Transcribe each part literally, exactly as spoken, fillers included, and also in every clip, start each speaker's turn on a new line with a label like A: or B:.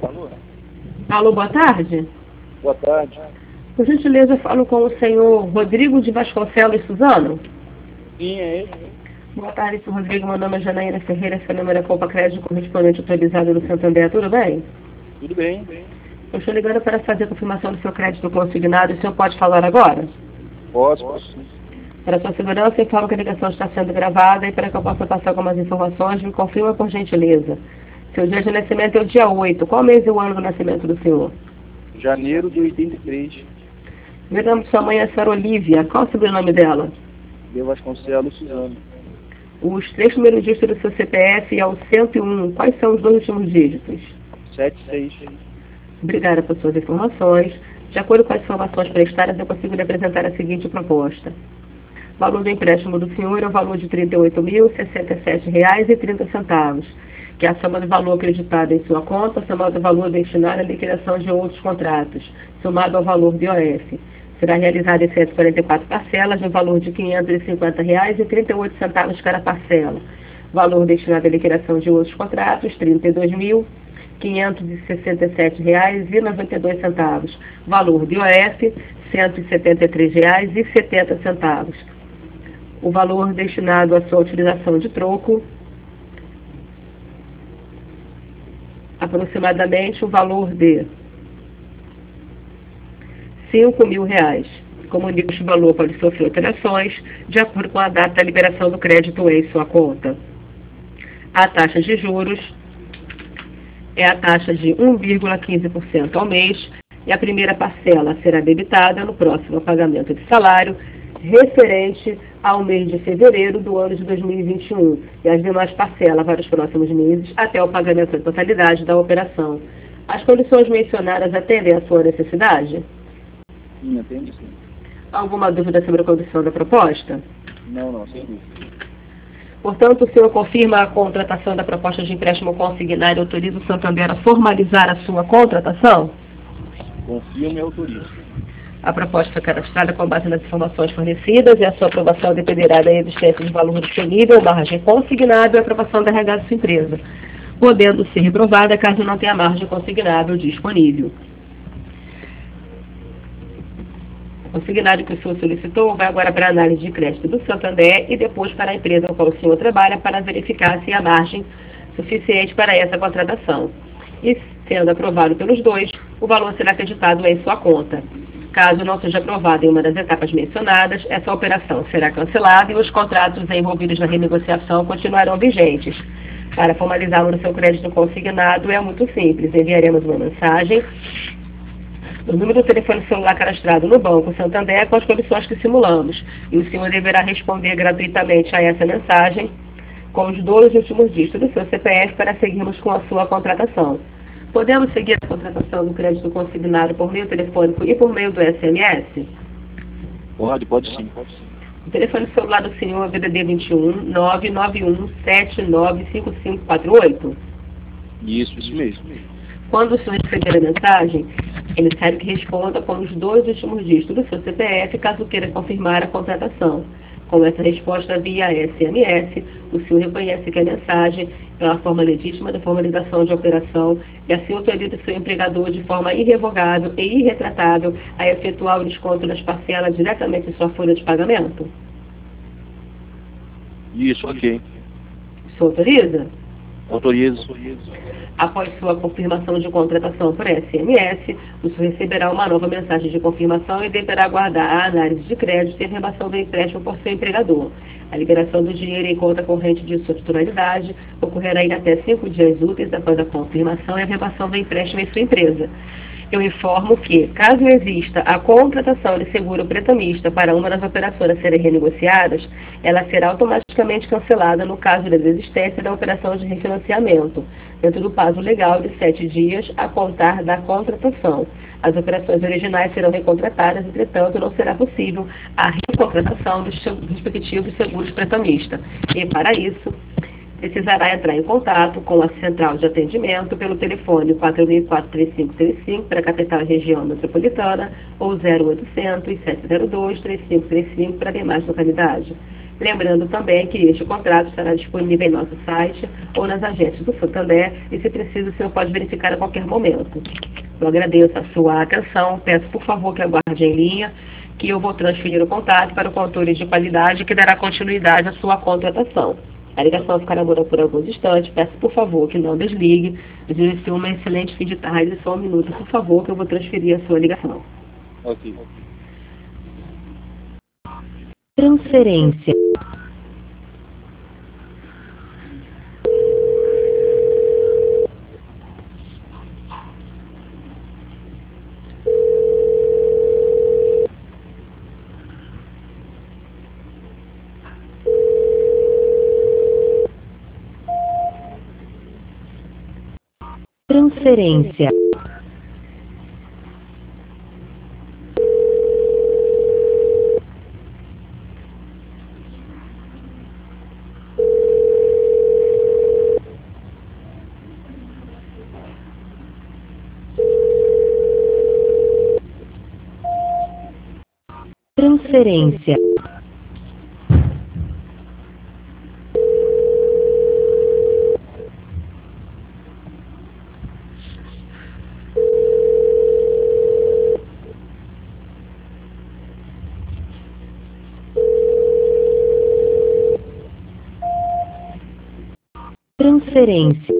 A: Alô, boa tarde.
B: Boa tarde.
A: Por gentileza, eu falo com o senhor Rodrigo de Vasconcelos Suzano.
B: Sim, é ele.
A: Boa tarde, senhor Rodrigo. Meu nome é Janaína Ferreira, seu número é Copa Crédito, correspondente autorizado do Santander. Tudo bem?
B: Tudo bem.
A: Eu estou ligando para fazer a confirmação do seu crédito consignado. O senhor pode falar agora?
B: Posso, posso sim.
A: Para sua segurança, informo que a ligação está sendo gravada e para que eu possa passar algumas informações, me confirma por gentileza. Seu dia de nascimento é o dia oito. Qual mês e o ano do nascimento do senhor?
B: Janeiro de oitenta e três.
A: O nome de sua mãe é Sra. Olívia. Qual o sobrenome dela?
B: De Vasconcelos Suzano.
A: Os três primeiros dígitos do seu C P F é o cento e um. Quais são os dois últimos dígitos?
B: sete seis.
A: Obrigada por suas informações. De acordo com as informações prestadas, eu consigo lhe apresentar a seguinte proposta. O valor do empréstimo do senhor é o valor de trinta e oito mil, sessenta e sete reais e trinta centavos, que é a soma do valor acreditado em sua conta, somado ao valor destinado à liquidação de outros contratos, somado ao valor do I O F. Será realizada em cento e quarenta e quatro parcelas, no valor de quinhentos e cinquenta reais e trinta e oito centavos cada parcela. Valor destinado à liquidação de outros contratos, trinta e dois mil, quinhentos e sessenta e sete reais e noventa e dois centavos. Valor do I O F, cento e setenta e três reais e setenta centavos. O valor destinado à sua utilização de troco, aproximadamente o valor de cinco mil reais. Como digo, este valor pode sofrer alterações de acordo com a data da liberação do crédito em sua conta. A taxa de juros é a taxa de um vírgula quinze por cento ao mês e a primeira parcela será debitada no próximo pagamento de salário referente ao mês de fevereiro do ano de dois mil e vinte e um e as demais parcelas para os próximos meses até o pagamento da totalidade da operação. As condições mencionadas atendem à sua necessidade?
B: Sim, atende sim.
A: Alguma dúvida sobre a condição da proposta?
B: Não, não, sem dúvida.
A: Portanto, o senhor confirma a contratação da proposta de empréstimo consignado e autoriza o Santander a formalizar a sua contratação?
B: Confirmo e autorizo.
A: A proposta foi cadastrada com base nas informações fornecidas e a sua aprovação dependerá da existência de valor disponível, margem consignável e aprovação da R H de sua empresa, podendo ser reprovada caso não tenha margem consignável disponível. O consignado que o senhor solicitou vai agora para a análise de crédito do Santander e depois para a empresa com a qual o senhor trabalha para verificar se há margem suficiente para essa contratação. E, sendo aprovado pelos dois, o valor será acreditado em sua conta. Caso não seja aprovado em uma das etapas mencionadas, essa operação será cancelada e os contratos envolvidos na renegociação continuarão vigentes. Para formalizarmos o seu crédito consignado é muito simples. Enviaremos uma mensagem no número do telefone celular cadastrado no Banco Santander com as condições que simulamos. E o senhor deverá responder gratuitamente a essa mensagem com os dois últimos dígitos do seu C P F para seguirmos com a sua contratação. Podemos seguir a contratação do crédito consignado por meio telefônico e por meio do S M S?
B: Pode, pode sim.
A: O telefone celular do senhor é D D D vinte e um, nove nove um, sete nove cinco cinco quatro oito?
B: Isso, isso mesmo.
A: Quando o senhor receber a mensagem, é necessário que responda com os dois últimos dígitos do seu C P F, caso queira confirmar a contratação. Com essa resposta via S M S, o senhor reconhece que a mensagem é uma forma legítima da formalização de operação e assim autoriza o seu empregador de forma irrevogável e irretratável a efetuar o desconto das parcelas diretamente em sua folha de pagamento.
B: Isso, ok.
A: O senhor autoriza?
B: Autorizo.
A: Após sua confirmação de contratação por S M S, o senhor receberá uma nova mensagem de confirmação e deverá aguardar a análise de crédito e a rebação do empréstimo por seu empregador. A liberação do dinheiro em conta corrente de sua titularidade ocorrerá em até cinco dias úteis após a confirmação e a rebação do empréstimo em sua empresa. Eu informo que, caso exista a contratação de seguro pretamista para uma das operações a serem renegociadas, ela será automaticamente cancelada no caso da desistência da operação de refinanciamento, dentro do prazo legal de sete dias a contar da contratação. As operações originais serão recontratadas, entretanto, não será possível a recontratação dos respectivos seguros pretamistas. E, para isso, precisará entrar em contato com a central de atendimento pelo telefone quatro mil e quatro, três cinco três cinco para a capital e região metropolitana ou zero oitocentos, sete zero dois, três cinco três cinco para demais localidades. Lembrando também que este contrato estará disponível em nosso site ou nas agências do Santander e, se preciso, o senhor pode verificar a qualquer momento. Eu agradeço a sua atenção, peço por favor que aguarde em linha, que eu vou transferir o contato para o controle de qualidade que dará continuidade à sua contratação. A ligação ficará muda por alguns instantes, peço por favor que não desligue, desejo uma excelente fim de tarde, só um minuto, por favor, que eu vou transferir a sua ligação.
B: Ok.
C: Transferência. Transferência. Transferência. Transferência.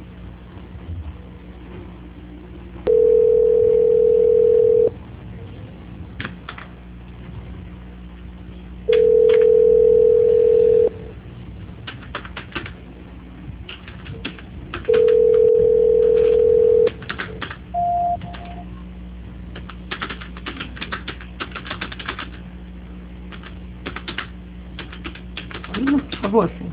A: Por favor, sim.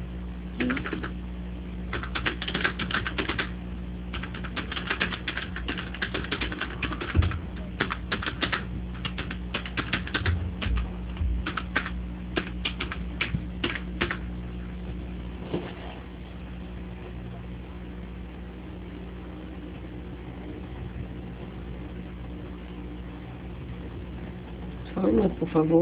A: Só um minuto, por favor.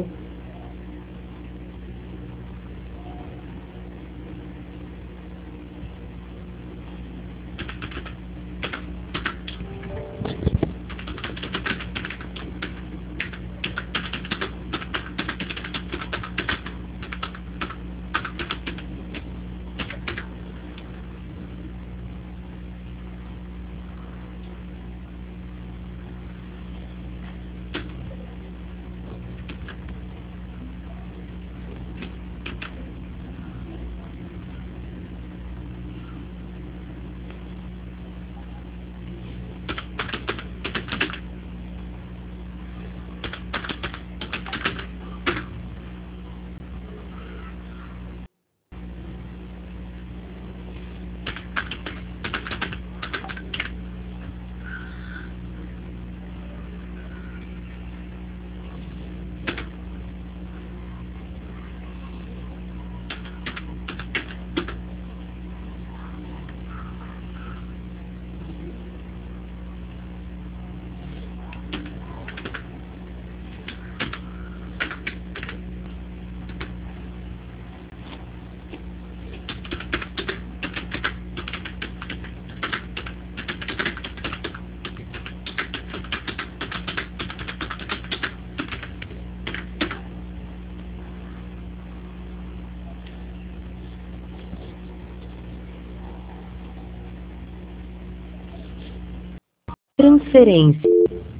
C: Transferência.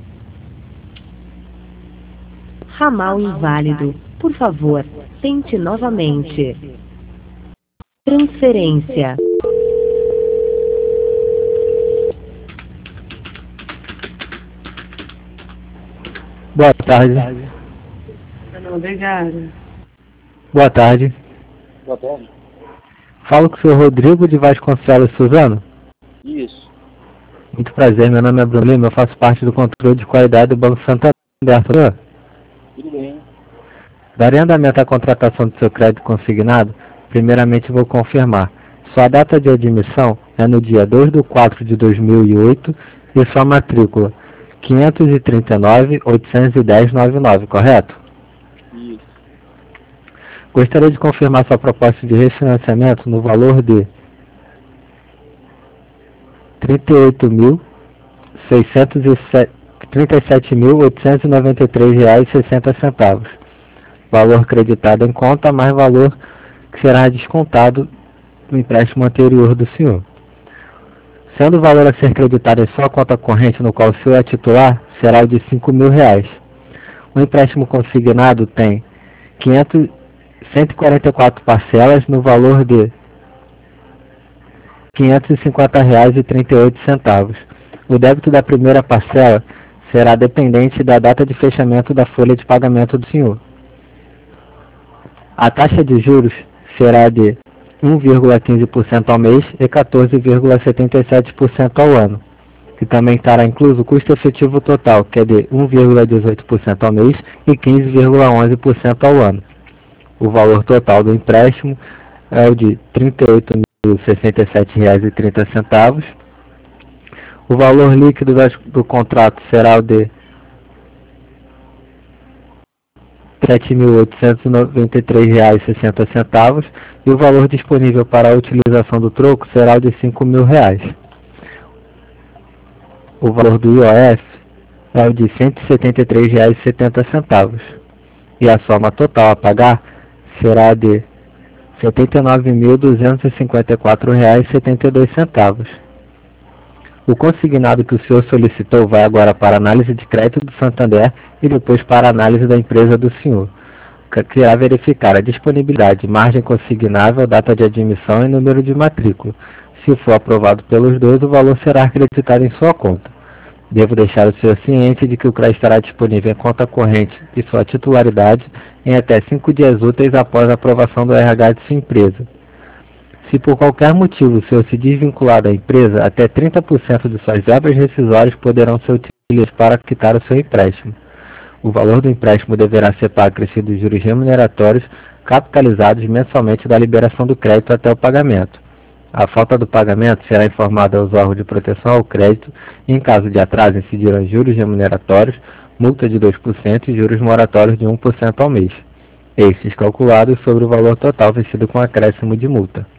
C: Ramal inválido. Por favor, tente novamente. Transferência.
D: Boa tarde.
A: Não, obrigada.
D: Boa tarde.
B: Boa tarde.
D: Falo com o senhor Rodrigo de Vasconcelos Suzano.
B: Isso.
D: Muito prazer, meu nome é Bruno Lima, eu faço parte do controle de qualidade do Banco Santander. Senhor,
B: Tudo bem.
D: darei andamento à contratação do seu crédito consignado. Primeiramente vou confirmar. Sua data de admissão é no dia dois de quatro de dois mil e oito e sua matrícula quinhentos e trinta e nove, oitocentos e dez, noventa e nove, correto?
B: Isso.
D: Gostaria de confirmar sua proposta de refinanciamento no valor de trinta e oito mil seiscentos e trinta e sete mil oitocentos e noventa e três reais e sessenta centavos. Valor creditado em conta mais valor que será descontado do empréstimo anterior do senhor. Sendo o valor a ser creditado em sua conta corrente no qual o senhor é titular, será o de cinco mil reais. O empréstimo consignado tem quinhentos, cento e quarenta e quatro parcelas no valor de quinhentos e cinquenta reais e trinta e oito centavos. O débito da primeira parcela será dependente da data de fechamento da folha de pagamento do senhor. A taxa de juros será de um vírgula quinze por cento ao mês e quatorze vírgula setenta e sete por cento ao ano, que também estará incluso o custo efetivo total, que é de um vírgula dezoito por cento ao mês e quinze vírgula onze por cento ao ano. O valor total do empréstimo é o de trinta e oito mil sessenta e sete reais e trinta centavos. O valor líquido do contrato será o de sete mil oitocentos e noventa e três reais e sessenta centavos e o valor disponível para a utilização do troco será o de cinco mil reais. O valor do I O F é o de cento e setenta e três reais e setenta centavos e a soma total a pagar será de setenta e nove mil duzentos e cinquenta e quatro reais e setenta e dois centavos. O consignado que o senhor solicitou vai agora para a análise de crédito do Santander e depois para a análise da empresa do senhor, que irá verificar a disponibilidade, margem consignável, data de admissão e número de matrícula. Se for aprovado pelos dois, o valor será acreditado em sua conta. Devo deixar o senhor ciente de que o crédito estará disponível em conta corrente e sua titularidade em até cinco dias úteis após a aprovação do R H de sua empresa. Se por qualquer motivo o senhor se desvincular da empresa, até trinta por cento de suas verbas rescisórias poderão ser utilizadas para quitar o seu empréstimo. O valor do empréstimo deverá ser pago acrescido de juros remuneratórios capitalizados mensalmente da liberação do crédito até o pagamento. A falta do pagamento será informada aos órgãos de proteção ao crédito e, em caso de atraso, incidirão juros remuneratórios, multa de dois por cento e juros moratórios de um por cento ao mês, estes calculados sobre o valor total vencido com acréscimo de multa.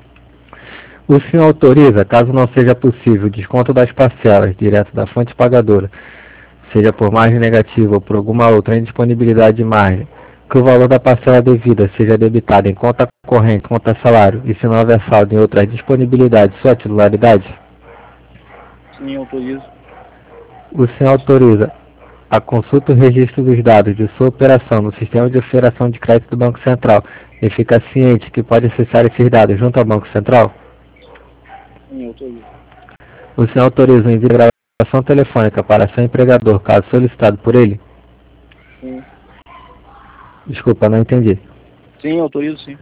D: O senhor autoriza, caso não seja possível, o desconto das parcelas direto da fonte pagadora, seja por margem negativa ou por alguma outra indisponibilidade de margem, que o valor da parcela devida seja debitado em conta corrente, conta salário e se não houver saldo em outras disponibilidades, sua titularidade?
B: Sim, autorizo.
D: O senhor autoriza a consulta e o registro dos dados de sua operação no sistema de operação de crédito do Banco Central e fica ciente que pode acessar esses dados junto ao Banco Central?
B: Sim, autorizo.
D: O senhor autoriza o envio de gravação telefônica para seu empregador, caso solicitado por ele?
B: Sim.
D: Desculpa, não entendi.
B: Sim, autorizo sim.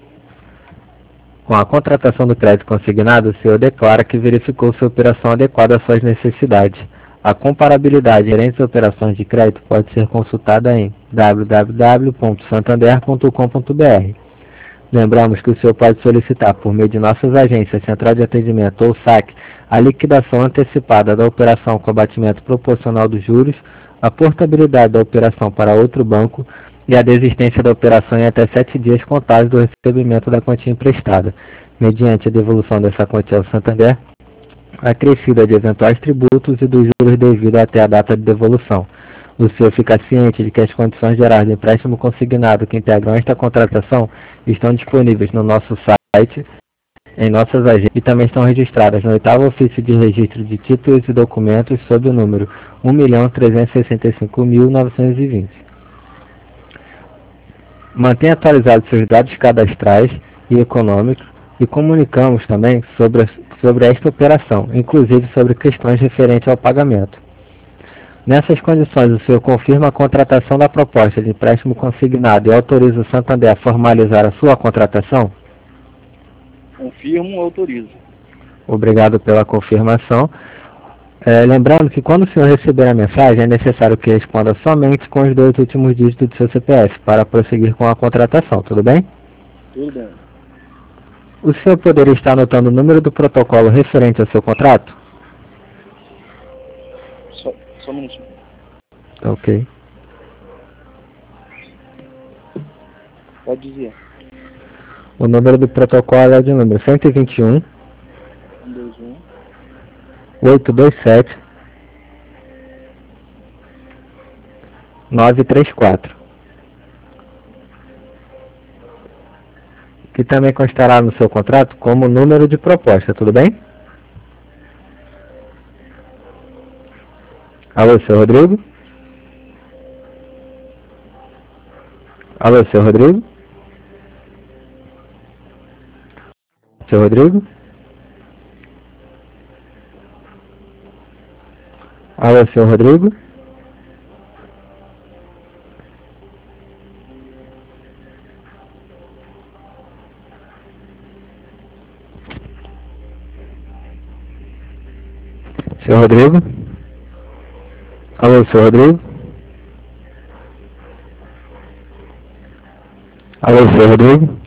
D: Com a contratação do crédito consignado, o senhor declara que verificou sua operação adequada às suas necessidades. A comparabilidade inerente às operações de crédito pode ser consultada em w w w ponto santander ponto com ponto b r. Lembramos que o senhor pode solicitar, por meio de nossas agências, central de atendimento ou S A C, a liquidação antecipada da operação com abatimento proporcional dos juros, a portabilidade da operação para outro banco e a desistência da operação em até sete dias contados do recebimento da quantia emprestada, mediante a devolução dessa quantia ao Santander, acrescida de eventuais tributos e dos juros devidos até a data de devolução. O senhor fica ciente de que as condições gerais do empréstimo consignado que integram esta contratação estão disponíveis no nosso site, em nossas agências, e também estão registradas no oitavo ofício de registro de títulos e documentos sob o número um milhão trezentos e sessenta e cinco mil novecentos e vinte. Mantenha atualizados seus dados cadastrais e econômicos e comunicamos também sobre, a, sobre esta operação, inclusive sobre questões referentes ao pagamento. Nessas condições, o senhor confirma a contratação da proposta de empréstimo consignado e autoriza o Santander a formalizar a sua contratação?
B: Confirmo, autorizo.
D: Obrigado pela confirmação. É, lembrando que quando o senhor receber a mensagem, é necessário que responda somente com os dois últimos dígitos do seu C P F para prosseguir com a contratação, tudo bem?
B: Tudo bem.
D: O senhor poderia estar anotando o número do protocolo referente ao seu contrato?
B: Só, só um minutinho.
D: Ok.
B: Pode dizer.
D: O número do protocolo é de número cento e vinte e um,
B: um, dois, um.
D: oitocentos e vinte e sete, novecentos e trinta e quatro. Que também constará no seu contrato como número de proposta, tudo bem? Alô, seu Rodrigo? Alô, seu Rodrigo? Seu Rodrigo? Alô, seu Rodrigo? Seu Rodrigo? Alô, seu Rodrigo? Alô, seu Rodrigo?